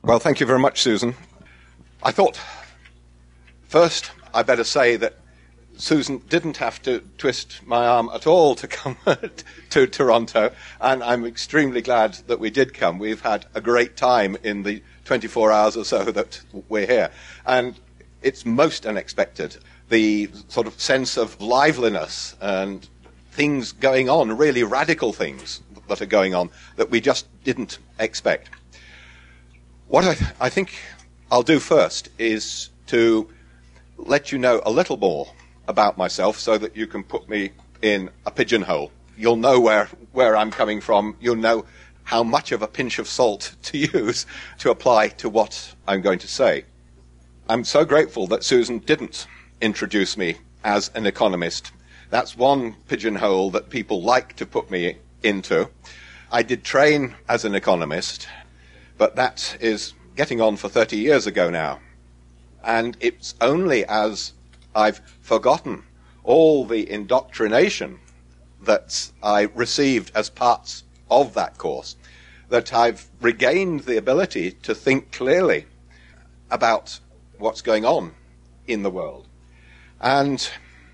Well, thank you very much, Susan. I thought, first, I better say that Susan didn't have to twist my arm at all to come to Toronto, and I'm extremely glad that we did come. We've had a great time in the 24 hours or so that we're here, and it's most unexpected. The sort of sense of liveliness and things going on, really radical things that are going on that we just didn't expect. What I think I'll do first is to let you know a little more about myself so that you can put me in a pigeonhole. You'll know where I'm coming from. You'll know how much of a pinch of salt to use to apply to what I'm going to say. I'm so grateful that Susan didn't introduce me as an economist. That's one pigeonhole that people like to put me into. I did train as an economist, but that is getting on for 30 years ago now. And it's only as I've forgotten all the indoctrination that I received as parts of that course that I've regained the ability to think clearly about what's going on in the world. And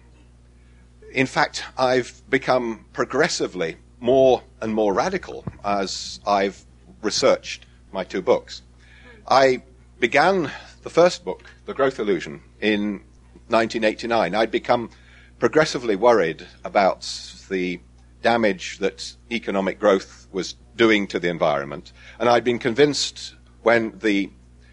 in fact, I've become progressively more and more radical as I've researched my two books. I began the first book, The Growth Illusion, in 1989. I'd become progressively worried about the damage that economic growth was doing to the environment, and I'd been convinced when the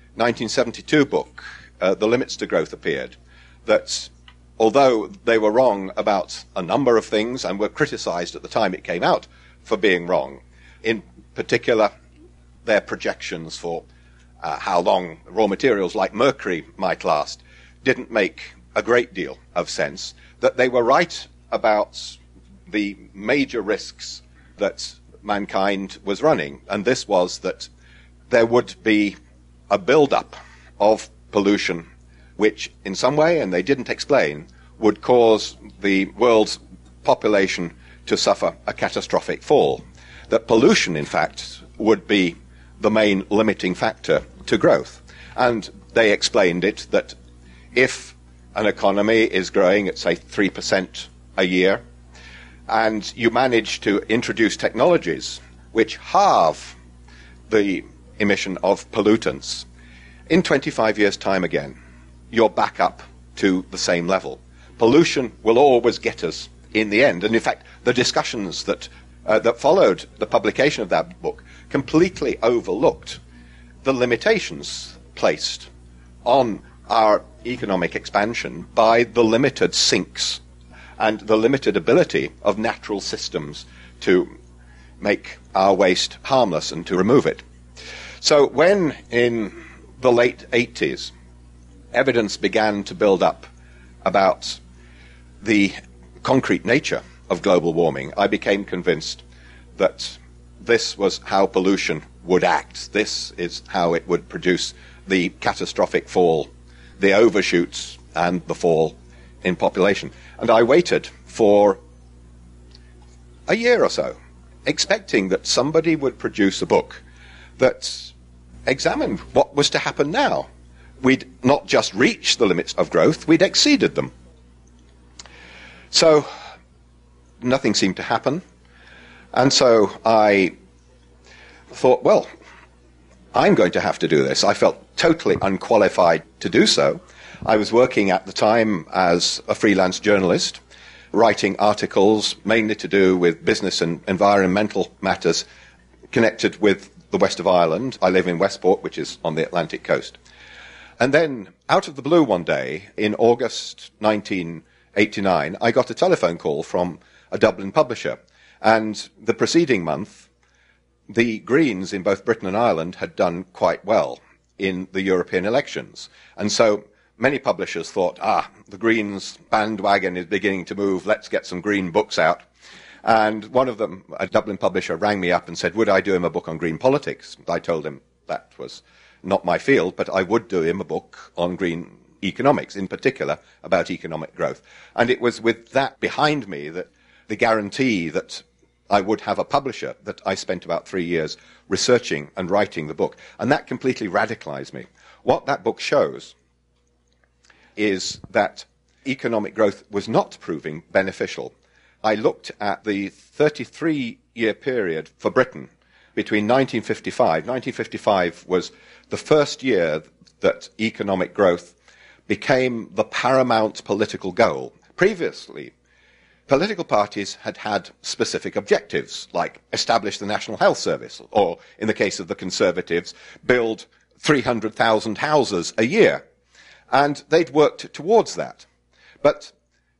1972 book, The Limits to Growth, appeared, that although they were wrong about a number of things and were criticized at the time it came out for being wrong, in particular their projections for how long raw materials like mercury might last didn't make a great deal of sense, that they were right about the major risks that mankind was running, and this was that there would be a build-up of pollution which in some way, and they didn't explain, would cause the world's population to suffer a catastrophic fall. That pollution, in fact, would be the main limiting factor to growth. And they explained it that if an economy is growing at, say, 3% a year, and you manage to introduce technologies which halve the emission of pollutants, in 25 years' time again, you're back up to the same level. Pollution will always get us in the end. And in fact, the discussions that followed the publication of that book completely overlooked the limitations placed on our economic expansion by the limited sinks and the limited ability of natural systems to make our waste harmless and to remove it. So when in the late 80s evidence began to build up about the concrete nature of global warming, I became convinced that this was how pollution would act. This is how it would produce the catastrophic fall, the overshoots and the fall in population. And I waited for a year or so, expecting that somebody would produce a book that examined what was to happen now. We'd not just reached the limits of growth, we'd exceeded them. So nothing seemed to happen. And so I thought, well, I'm going to have to do this. I felt totally unqualified to do so. I was working at the time as a freelance journalist, writing articles mainly to do with business and environmental matters connected with the west of Ireland. I live in Westport, which is on the Atlantic coast. And then, out of the blue one day, in August 1989, I got a telephone call from a Dublin publisher. And the preceding month, the Greens in both Britain and Ireland had done quite well in the European elections. And so many publishers thought, the Greens bandwagon is beginning to move, let's get some green books out. And one of them, a Dublin publisher, rang me up and said, would I do him a book on green politics? I told him that was not my field, but I would do him a book on green economics, in particular about economic growth. And it was with that behind me that the guarantee that I would have a publisher that I spent about 3 years researching and writing the book. And that completely radicalized me. What that book shows is that economic growth was not proving beneficial. I looked at the 33-year period for Britain between 1955. 1955 was the first year that economic growth became the paramount political goal. Previously, political parties had had specific objectives, like establish the National Health Service, or, in the case of the Conservatives, build 300,000 houses a year. And they'd worked towards that. But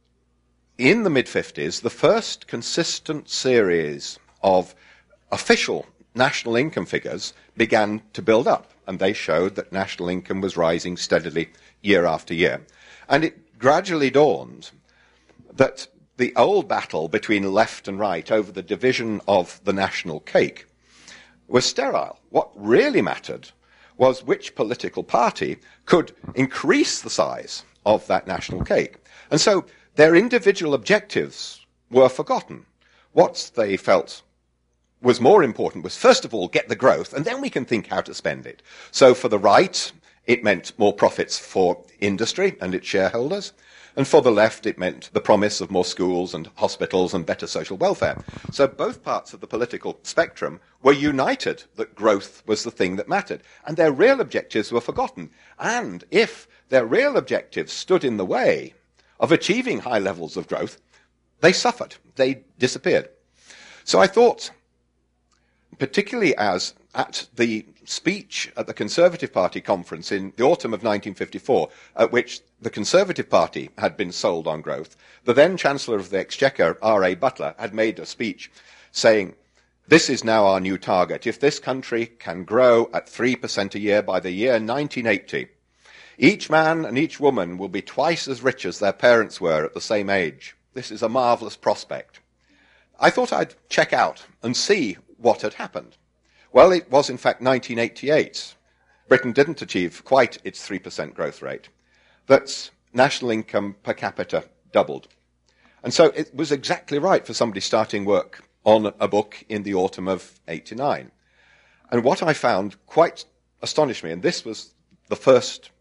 in the mid-50s, the first consistent series of official national income figures began to build up, and they showed that national income was rising steadily year after year. And it gradually dawned that the old battle between left and right over the division of the national cake was sterile. What really mattered was which political party could increase the size of that national cake. And so their individual objectives were forgotten. What they felt was more important was, first of all, get the growth, and then we can think how to spend it. So for the right, it meant more profits for industry and its shareholders. And for the left, it meant the promise of more schools and hospitals and better social welfare. So both parts of the political spectrum were united that growth was the thing that mattered. And their real objectives were forgotten. And if their real objectives stood in the way of achieving high levels of growth, they suffered. They disappeared. So I thought, particularly as at the speech at the Conservative Party conference in the autumn of 1954, at which the Conservative Party had been sold on growth, the then Chancellor of the Exchequer, R.A. Butler, had made a speech saying, "This is now our new target. If this country can grow at 3% a year by the year 1980, each man and each woman will be twice as rich as their parents were at the same age. This is a marvellous prospect." I thought I'd check out and see what had happened. Well, it was in fact 1988. Britain didn't achieve quite its 3% growth rate. That national income per capita doubled. And so it was exactly right for somebody starting work on a book in the autumn of 89. And what I found quite astonished me, and this was the first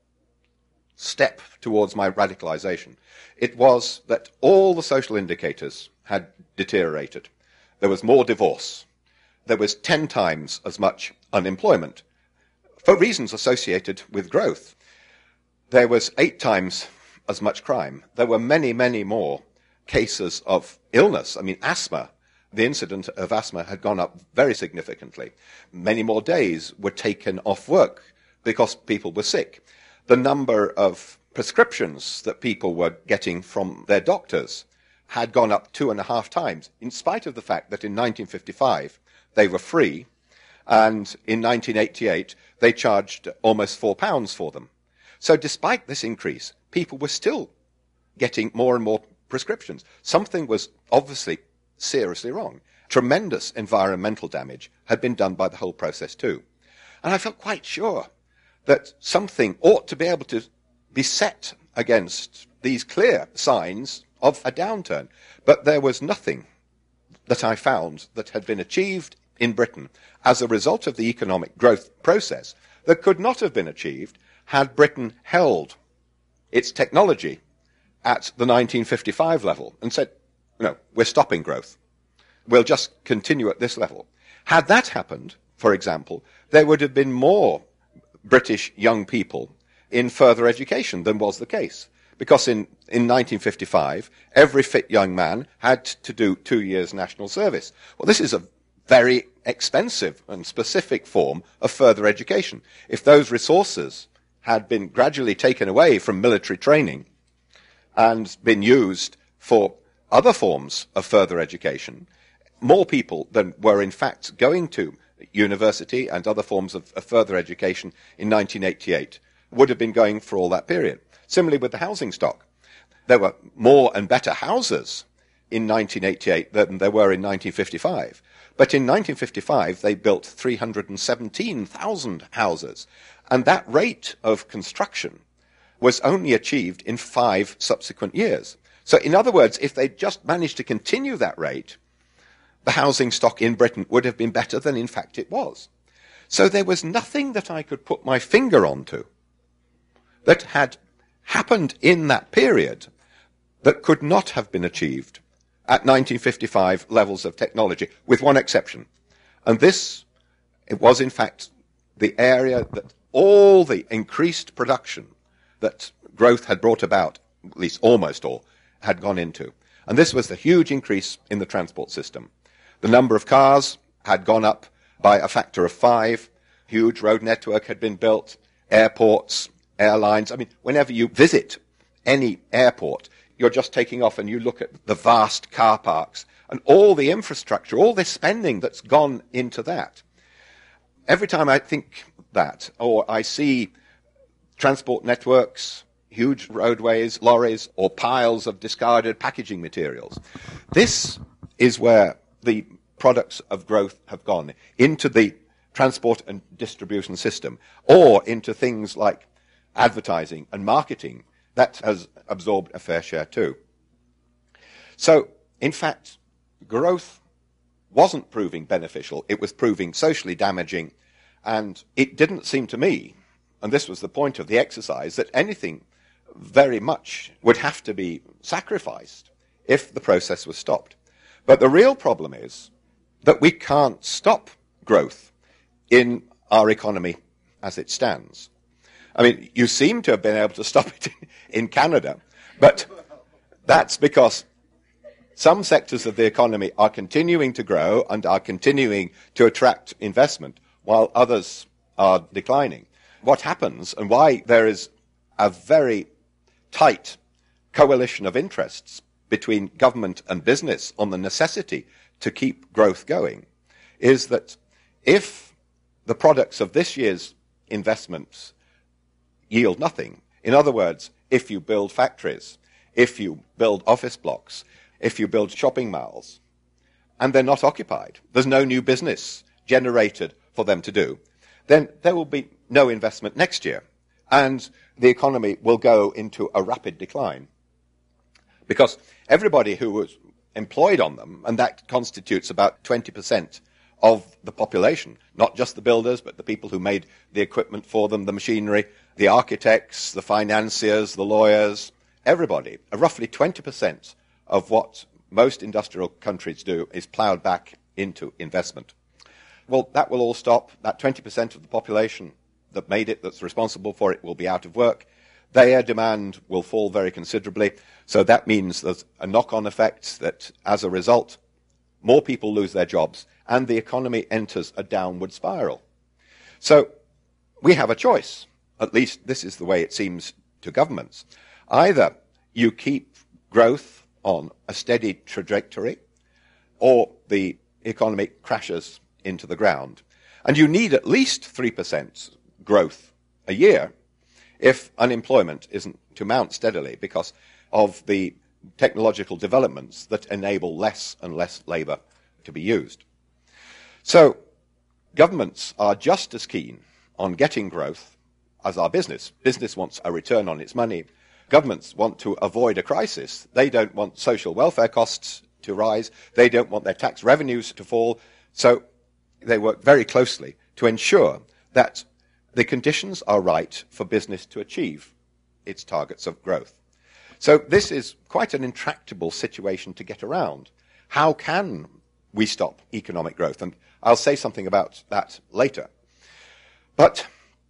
step towards my radicalization, it was that all the social indicators had deteriorated. There was more divorce. There was 10 times as much unemployment for reasons associated with growth. There was 8 times as much crime. There were many, many more cases of illness. I mean, asthma, the incidence of asthma had gone up very significantly. Many more days were taken off work because people were sick. The number of prescriptions that people were getting from their doctors had gone up 2.5 times, in spite of the fact that in 1955 they were free, and in 1988 they charged almost £4 for them. So despite this increase, people were still getting more and more prescriptions. Something was obviously seriously wrong. Tremendous environmental damage had been done by the whole process too. And I felt quite sure that something ought to be able to be set against these clear signs of a downturn. But there was nothing that I found that had been achieved in Britain as a result of the economic growth process that could not have been achieved had Britain held its technology at the 1955 level and said, no, we're stopping growth. We'll just continue at this level. Had that happened, for example, there would have been more British young people in further education than was the case. Because in 1955, every fit young man had to do 2 years national service. Well, this is a very expensive and specific form of further education. If those resources had been gradually taken away from military training and been used for other forms of further education, more people than were in fact going to university and other forms of further education in 1988 would have been going for all that period. Similarly with the housing stock. There were more and better houses in 1988 than there were in 1955. But in 1955, they built 317,000 houses. And that rate of construction was only achieved in 5 subsequent years. So in other words, if they just managed to continue that rate, the housing stock in Britain would have been better than in fact it was. So there was nothing that I could put my finger onto that had happened in that period that could not have been achieved at 1955 levels of technology, with one exception. And this, it was in fact the area that all the increased production that growth had brought about, at least almost all, had gone into. And this was the huge increase in the transport system. The number of cars had gone up by a factor of 5. Huge road network had been built, airports, airlines. I mean, whenever you visit any airport, you're just taking off and you look at the vast car parks and all the infrastructure, all this spending that's gone into that. Every time I think that, or I see transport networks, huge roadways, lorries, or piles of discarded packaging materials, this is where the products of growth have gone, into the transport and distribution system, or into things like advertising and marketing. That has absorbed a fair share too. So, in fact, growth wasn't proving beneficial, it was proving socially damaging, and it didn't seem to me, and this was the point of the exercise, that anything very much would have to be sacrificed if the process was stopped. But the real problem is that we can't stop growth in our economy as it stands. I mean, you seem to have been able to stop it in Canada, but that's because some sectors of the economy are continuing to grow and are continuing to attract investment, while others are declining. What happens, and why there is a very tight coalition of interests between government and business on the necessity to keep growth going, is that if the products of this year's investments yield nothing, in other words, if you build factories, if you build office blocks, if you build shopping malls, and they're not occupied, there's no new business generated for them to do, then there will be no investment next year, and the economy will go into a rapid decline. Because everybody who was employed on them, and that constitutes about 20% of the population, not just the builders, but the people who made the equipment for them, the machinery, the architects, the financiers, the lawyers, everybody, roughly 20% of what most industrial countries do is ploughed back into investment. Well, that will all stop. That 20% of the population that made it, that's responsible for it, will be out of work. Their demand will fall very considerably. So that means there's a knock-on effect that, as a result, more people lose their jobs and the economy enters a downward spiral. So we have a choice. At least this is the way it seems to governments. Either you keep growth on a steady trajectory, or the economy crashes into the ground. And you need at least 3% growth a year if unemployment isn't to mount steadily because of the technological developments that enable less and less labour to be used. So governments are just as keen on getting growth as our business. Business wants a return on its money. Governments want to avoid a crisis. They don't want social welfare costs to rise. They don't want their tax revenues to fall. So they work very closely to ensure that the conditions are right for business to achieve its targets of growth. So this is quite an intractable situation to get around. How can we stop economic growth? And I'll say something about that later. But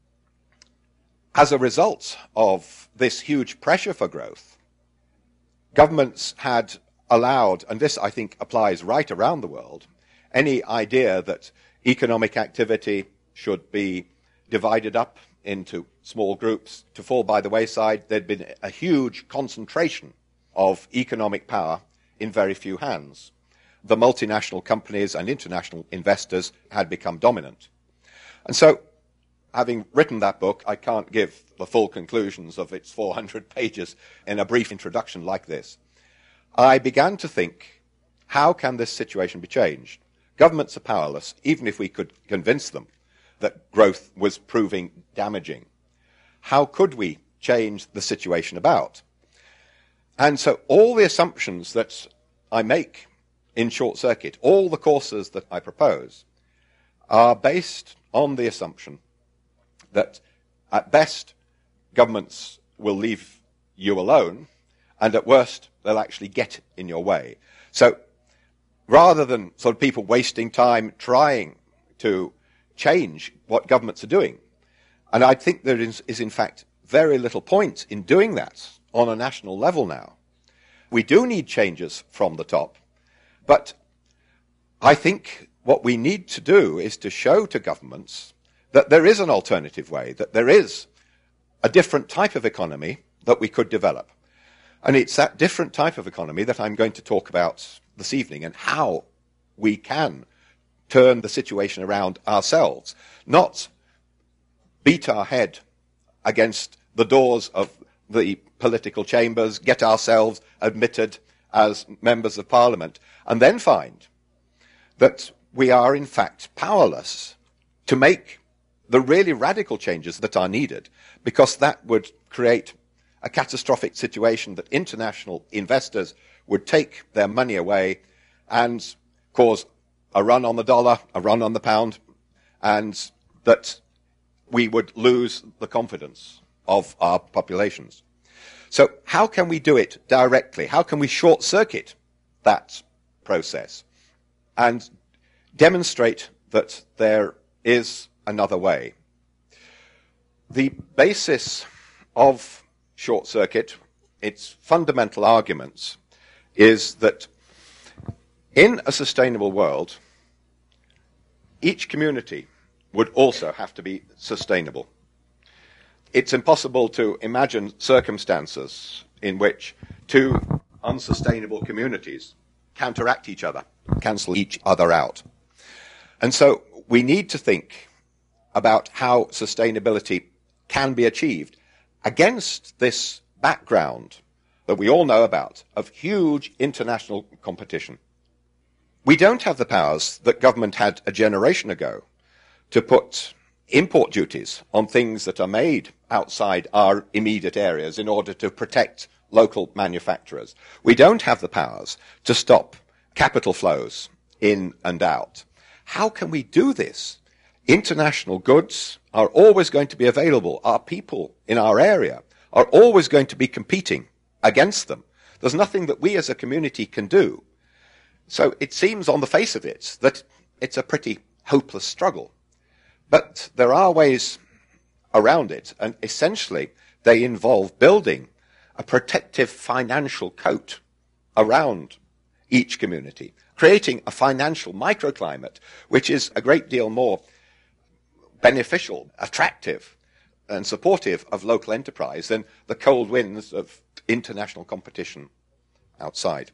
as a result of this huge pressure for growth, governments had allowed, and this I think applies right around the world, any idea that economic activity should be divided up into small groups to fall by the wayside. There'd been a huge concentration of economic power in very few hands. The multinational companies and international investors had become dominant. And so, having written that book, I can't give the full conclusions of its 400 pages in a brief introduction like this. I began to think, how can this situation be changed? Governments are powerless, even if we could convince them that growth was proving damaging. How could we change the situation about? And so all the assumptions that I make in short circuit. All the courses that I propose are based on the assumption that at best governments will leave you alone, and at worst they'll actually get in your way. So rather than sort of people wasting time trying to change what governments are doing, and I think there is in fact very little point in doing that on a national level now. We do need changes from the top, but I think what we need to do is to show to governments that there is an alternative way, that there is a different type of economy that we could develop. And it's that different type of economy that I'm going to talk about this evening, and how we can turn the situation around ourselves, not beat our head against the doors of the political chambers, get ourselves admitted as members of parliament, and then find that we are in fact powerless to make the really radical changes that are needed, because that would create a catastrophic situation that international investors would take their money away and cause a run on the dollar, a run on the pound, and that we would lose the confidence of our populations. So how can we do it directly? How can we short-circuit that process and demonstrate that there is another way? The basis of short-circuit, its fundamental arguments, is that in a sustainable world, each community would also have to be sustainable. It's impossible to imagine circumstances in which two unsustainable communities counteract each other, cancel each other out. And so we need to think about how sustainability can be achieved against this background that we all know about of huge international competition. We don't have the powers that government had a generation ago to put import duties on things that are made outside our immediate areas in order to protect local manufacturers. We don't have the powers to stop capital flows in and out. How can we do this? International goods are always going to be available. Our people in our area are always going to be competing against them. There's nothing that we as a community can do. So it seems on the face of it that it's a pretty hopeless struggle. But there are ways around it, and essentially they involve building a protective financial coat around each community, creating a financial microclimate which is a great deal more beneficial, attractive, and supportive of local enterprise than the cold winds of international competition outside.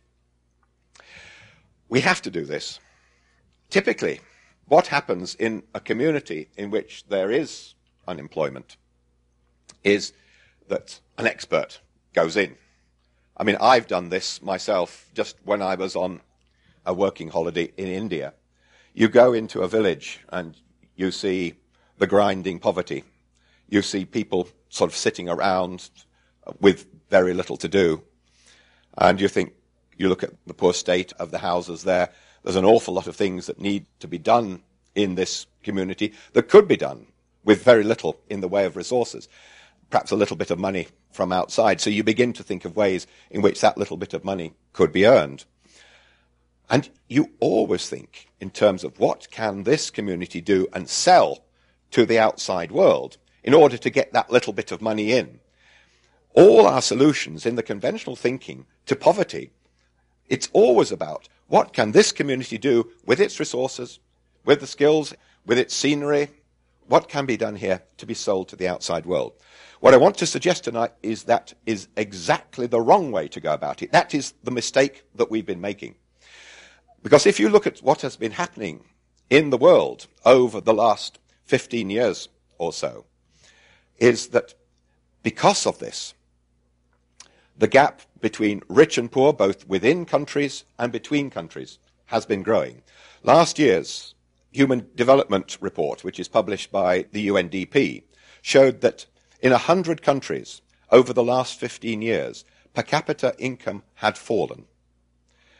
We have to do this. Typically, what happens in a community in which there is unemployment is that an expert goes in. I mean, I've done this myself just when I was on a working holiday in India. You go into a village and you see the grinding poverty. You see people sort of sitting around with very little to do. And you look at the poor state of the houses there. There's an awful lot of things that need to be done in this community that could be done with very little in the way of resources, perhaps a little bit of money from outside. So you begin to think of ways in which that little bit of money could be earned. And you always think in terms of what can this community do and sell to the outside world in order to get that little bit of money in. All our solutions in the conventional thinking to poverty, it's always about what can this community do with its resources, with the skills, with its scenery, what can be done here to be sold to the outside world. What I want to suggest tonight is that is exactly the wrong way to go about it. That is the mistake that we've been making. Because if you look at what has been happening in the world over the last 15 years or so, is that because of this, the gap between rich and poor, both within countries and between countries, has been growing. Last year's Human Development Report, which is published by the UNDP, showed that in 100 countries over the last 15 years, per capita income had fallen.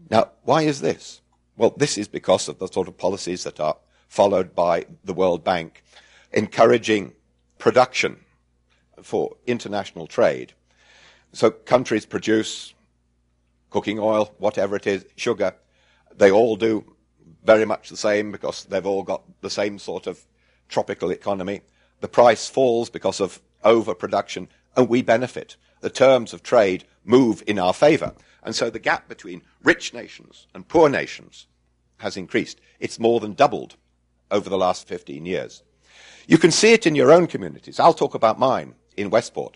Now, why is this? Well, this is because of the sort of policies that are followed by the World Bank, encouraging production for international trade. So countries produce cooking oil, whatever it is, sugar. They all do very much the same because they've all got the same sort of tropical economy. The price falls because of overproduction, and we benefit. The terms of trade move in our favor. And so the gap between rich nations and poor nations has increased. It's more than doubled over the last 15 years. You can see it in your own communities. I'll talk about mine in Westport.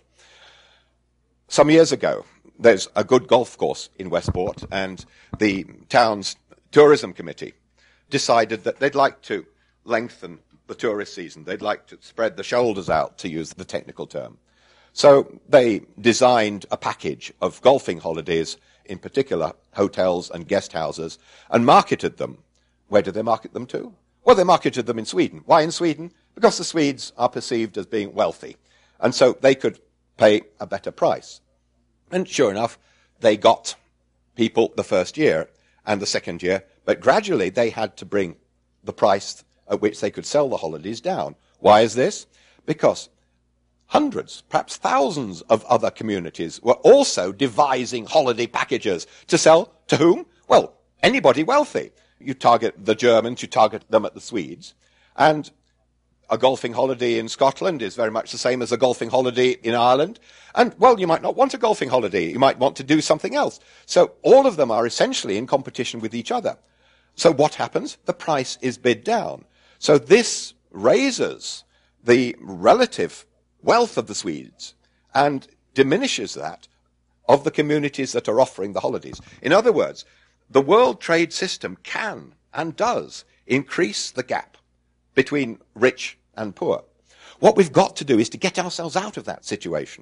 Some years ago, there's a good golf course in Westport, and the town's tourism committee decided that they'd like to lengthen the tourist season. They'd like to spread the shoulders out, to use the technical term. So they designed a package of golfing holidays, in particular hotels and guest houses, and marketed them. Where did they market them to? Well, they marketed them in Sweden. Why in Sweden? Because the Swedes are perceived as being wealthy, and so they could pay a better price. And sure enough, they got people the first year and the second year, but gradually they had to bring the price at which they could sell the holidays down. Why is this? Because hundreds, perhaps thousands of other communities were also devising holiday packages to sell to whom? Well, anybody wealthy. You target the Germans, you target them at the Swedes, and a golfing holiday in Scotland is very much the same as a golfing holiday in Ireland. And, well, you might not want a golfing holiday. You might want to do something else. So all of them are essentially in competition with each other. So what happens? The price is bid down. So this raises the relative wealth of the Swedes and diminishes that of the communities that are offering the holidays. In other words, the world trade system can and does increase the gap between rich and poor. What we've got to do is to get ourselves out of that situation.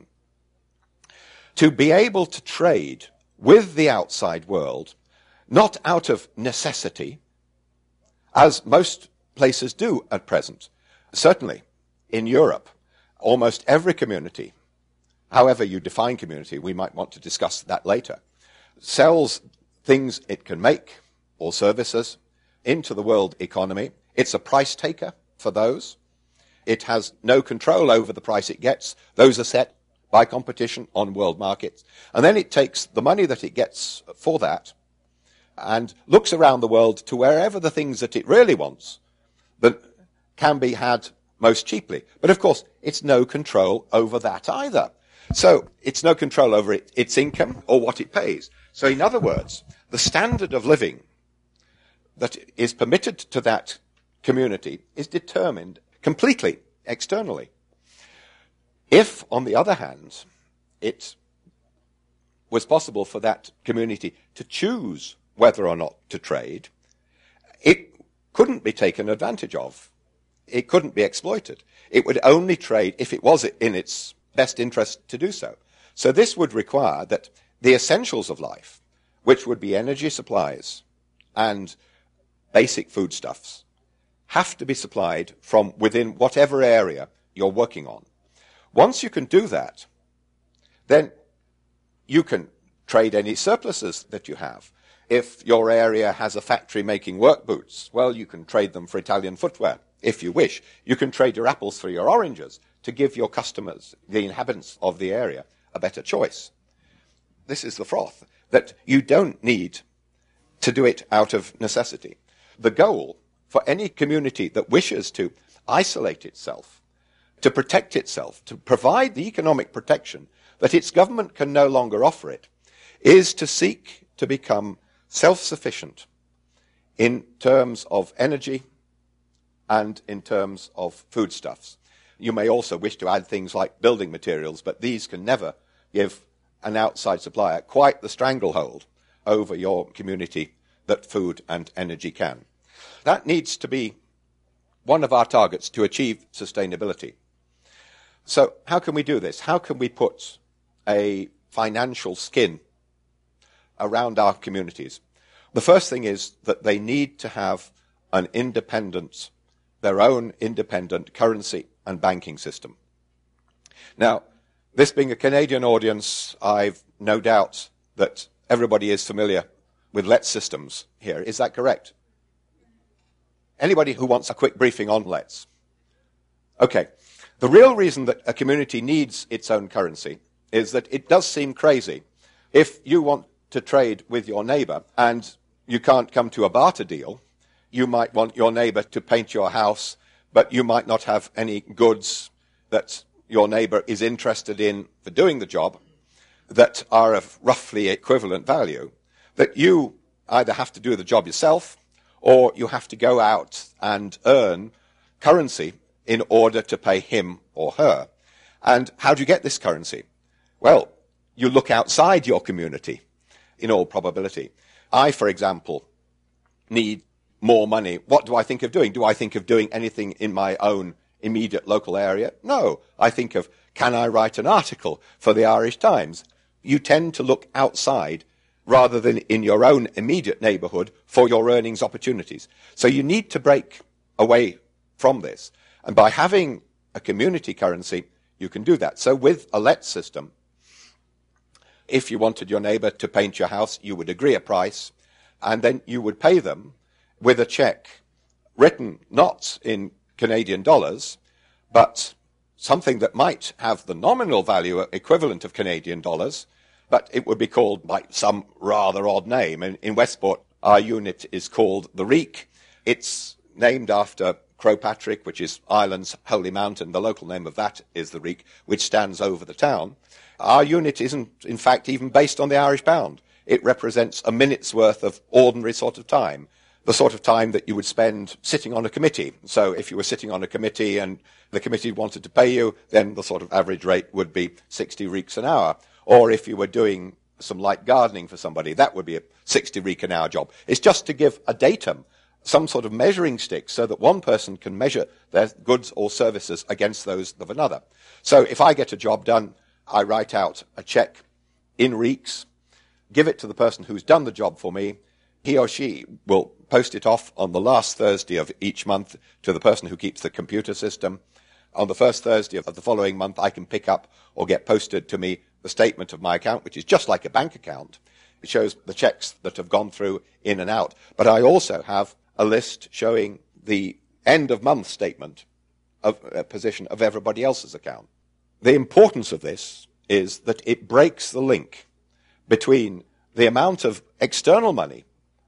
To be able to trade with the outside world, not out of necessity, as most places do at present. Certainly, in Europe, almost every community, however you define community, we might want to discuss that later, sells things it can make, or services, into the world economy. It's a price taker for those. It has no control over the price it gets. Those are set by competition on world markets. And then it takes the money that it gets for that and looks around the world to wherever the things that it really wants that can be had most cheaply. But of course, it's no control over that either. So it's no control over its income or what it pays. So in other words, the standard of living that is permitted to that community is determined completely externally. If, on the other hand, it was possible for that community to choose whether or not to trade, it couldn't be taken advantage of. It couldn't be exploited. It would only trade if it was in its best interest to do so. So this would require that the essentials of life, which would be energy supplies and basic foodstuffs, have to be supplied from within whatever area you're working on. Once you can do that, then you can trade any surpluses that you have. If your area has a factory making work boots, well, you can trade them for Italian footwear, if you wish. You can trade your apples for your oranges to give your customers, the inhabitants of the area, a better choice. This is the froth, that you don't need to do it out of necessity. The goal for any community that wishes to isolate itself, to protect itself, to provide the economic protection that its government can no longer offer it, is to seek to become self-sufficient in terms of energy and in terms of foodstuffs. You may also wish to add things like building materials, but these can never give an outside supplier quite the stranglehold over your community that food and energy can. That needs to be one of our targets to achieve sustainability. So how can we do this? How can we put a financial skin around our communities? The first thing is that they need to have an independent, their own independent currency and banking system. Now, this being a Canadian audience, I've no doubt that everybody is familiar with Let's Systems here. Is that correct? Anybody who wants a quick briefing on Let's? Okay. The real reason that a community needs its own currency is that it does seem crazy. If you want to trade with your neighbor and you can't come to a barter deal, you might want your neighbor to paint your house, but you might not have any goods that your neighbor is interested in for doing the job that are of roughly equivalent value, that you either have to do the job yourself or you have to go out and earn currency in order to pay him or her. And how do you get this currency? Well, you look outside your community, in all probability. I, for example, need more money. What do I think of doing? Do I think of doing anything in my own immediate local area? No. I think of, can I write an article for the Irish Times? You tend to look outside rather than in your own immediate neighborhood for your earnings opportunities. So you need to break away from this. And by having a community currency, you can do that. So with a Let's system, if you wanted your neighbor to paint your house, you would agree a price, and then you would pay them with a check written not in Canadian dollars, but something that might have the nominal value equivalent of Canadian dollars, but it would be called by some rather odd name. In Westport, our unit is called the Reek. It's named after Croagh Patrick, which is Ireland's holy mountain. The local name of that is the Reek, which stands over the town. Our unit isn't, in fact, even based on the Irish pound. It represents a minute's worth of ordinary sort of time, the sort of time that you would spend sitting on a committee. So if you were sitting on a committee and the committee wanted to pay you, then the sort of average rate would be 60 reeks an hour. Or if you were doing some light gardening for somebody, that would be a 60 reek an hour job. It's just to give a datum, some sort of measuring stick, so that one person can measure their goods or services against those of another. So if I get a job done, I write out a check in reeks, give it to the person who's done the job for me. He or she will post it off on the last Thursday of each month to the person who keeps the computer system. On the first Thursday of the following month, I can pick up or get posted to me the statement of my account, which is just like a bank account. It shows the checks that have gone through in and out. But I also have a list showing the end of month statement of a position of everybody else's account. The importance of this is that it breaks the link between the amount of external money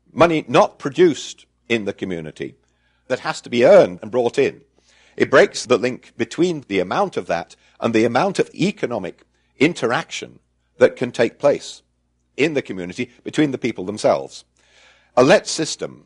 not produced in the community, that has to be earned and brought in. It breaks the link between the amount of that and the amount of economic interaction that can take place in the community between the people themselves. A Let's system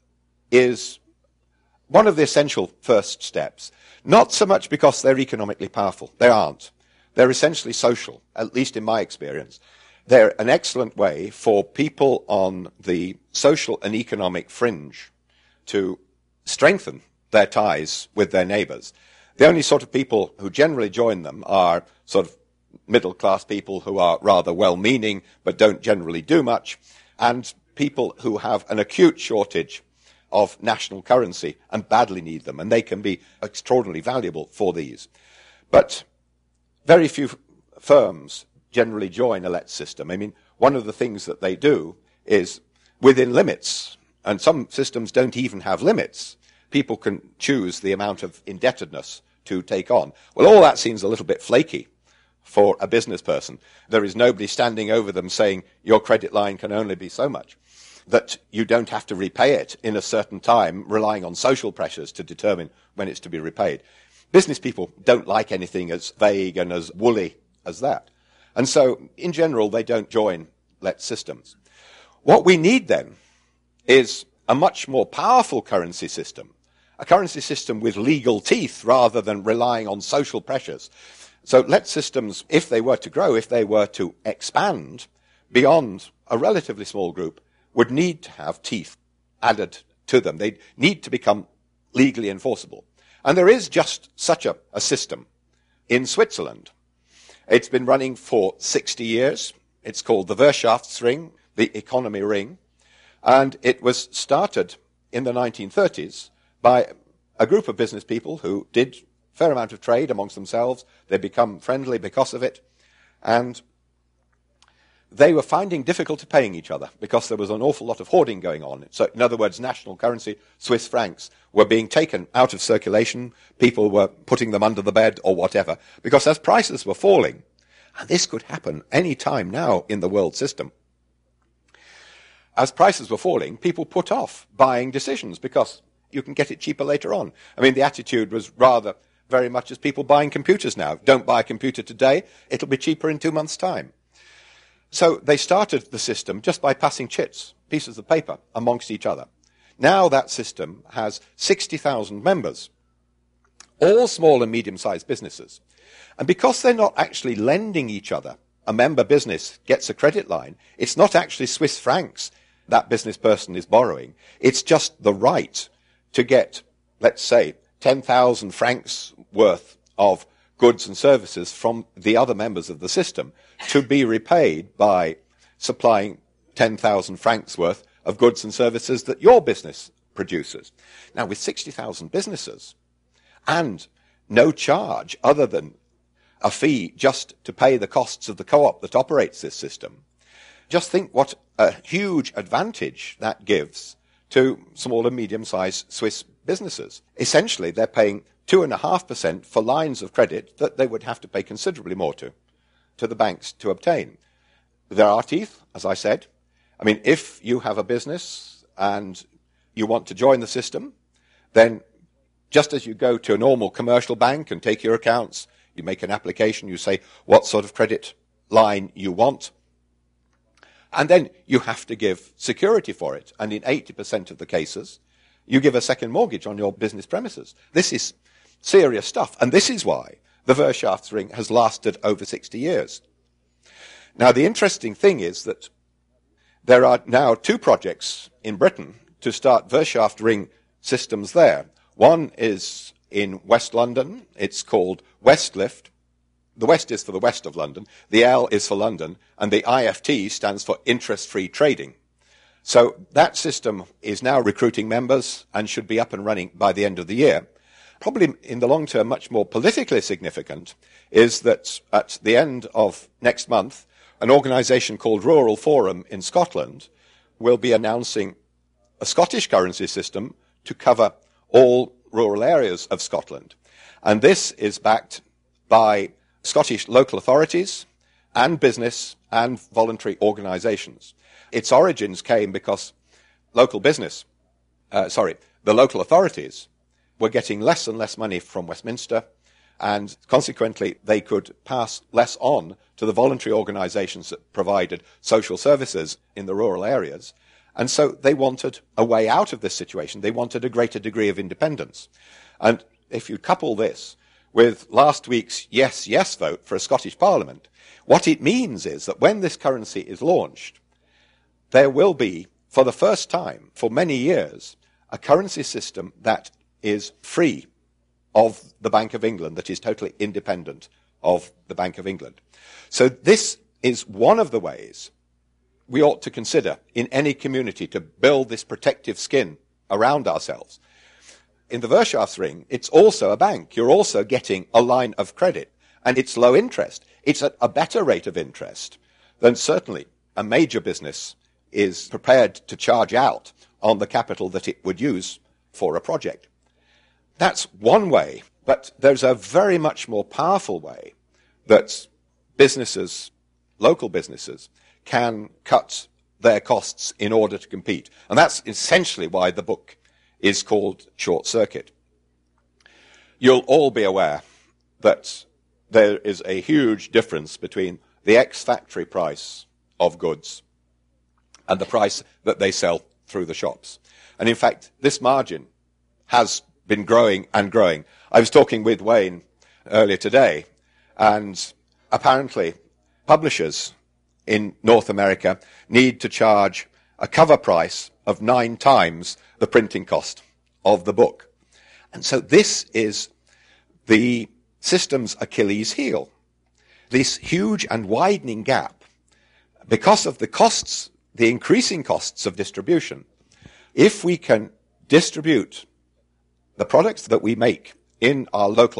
is one of the essential first steps, not so much because they're economically powerful. They aren't. They're essentially social, at least in my experience. They're an excellent way for people on the social and economic fringe to strengthen their ties with their neighbors. The only sort of people who generally join them are sort of middle-class people who are rather well-meaning but don't generally do much, and people who have an acute shortage of national currency and badly need them, and they can be extraordinarily valuable for these. But very few firms generally join a Let's system. I mean, one of the things that they do is within limits, and some systems don't even have limits. People can choose the amount of indebtedness to take on. Well, all that seems a little bit flaky for a business person. There is nobody standing over them saying your credit line can only be so much, that you don't have to repay it in a certain time, relying on social pressures to determine when it's to be repaid. Business people don't like anything as vague and as woolly as that. And so, in general, they don't join Let's systems. What we need then is a much more powerful currency system, a currency system with legal teeth rather than relying on social pressures. So Let's systems, if they were to grow, if they were to expand beyond a relatively small group, would need to have teeth added to them. They need to become legally enforceable. And there is just such a system in Switzerland. It's been running for 60 years. It's called the Wirtschaftsring, the economy ring. And it was started in the 1930s by a group of business people who did a fair amount of trade amongst themselves. They become friendly because of it. And they were finding difficulty paying each other because there was an awful lot of hoarding going on. So, in other words, national currency, Swiss francs, were being taken out of circulation. People were putting them under the bed or whatever, because as prices were falling, and this could happen any time now in the world system, as prices were falling, people put off buying decisions because you can get it cheaper later on. I mean, the attitude was rather very much as people buying computers now. Don't buy a computer today, it'll be cheaper in 2 months' time. So they started the system just by passing chits, pieces of paper, amongst each other. Now that system has 60,000 members, all small and medium-sized businesses. And because they're not actually lending each other, a member business gets a credit line, it's not actually Swiss francs that business person is borrowing. It's just the right to get, let's say, 10,000 francs worth of goods and services from the other members of the system to be repaid by supplying 10,000 francs worth of goods and services that your business produces. Now, with 60,000 businesses and no charge other than a fee just to pay the costs of the co-op that operates this system, just think what a huge advantage that gives to small and medium-sized Swiss businesses. Essentially, they're paying 2.5% for lines of credit that they would have to pay considerably more to the banks to obtain. There are teeth, as I said. I mean, if you have a business and you want to join the system, then just as you go to a normal commercial bank and take your accounts, you make an application, you say what sort of credit line you want, and then you have to give security for it. And in 80% of the cases, you give a second mortgage on your business premises. This is serious stuff. And this is why the Wirtschaftsring has lasted over 60 years. Now, the interesting thing is that there are now 2 projects in Britain to start Wirtschaftsring systems there. One is in West London. It's called Westlift. The West is for the west of London, the L is for London, and the IFT stands for interest-free trading. So that system is now recruiting members and should be up and running by the end of the year. Probably in the long term, much more politically significant is that at the end of next month, an organisation called Rural Forum in Scotland will be announcing a Scottish currency system to cover all rural areas of Scotland. And this is backed by Scottish local authorities and business and voluntary organisations. Its origins came because the local authorities were getting less and less money from Westminster, and consequently they could pass less on to the voluntary organisations that provided social services in the rural areas. And so they wanted a way out of this situation. They wanted a greater degree of independence. And if you couple this with last week's yes, yes vote for a Scottish Parliament, what it means is that when this currency is launched, there will be, for the first time for many years, a currency system that is free of the Bank of England, that is totally independent of the Bank of England. So this is one of the ways we ought to consider in any community to build this protective skin around ourselves. In the Wirtschaftsring, it's also a bank. You're also getting a line of credit, and it's low interest. It's at a better rate of interest than certainly a major business is prepared to charge out on the capital that it would use for a project. That's one way, but there's a very much more powerful way that businesses, local businesses, can cut their costs in order to compete. And that's essentially why the book is called Short Circuit. You'll all be aware that there is a huge difference between the ex-factory price of goods and the price that they sell through the shops. And in fact, this margin has been growing and growing. I was talking with Wayne earlier today, and apparently publishers in North America need to charge a cover price of 9 times the printing cost of the book. And so this is the system's Achilles heel. This huge and widening gap, because of the costs, the increasing costs of distribution. If we can distribute the products that we make in our local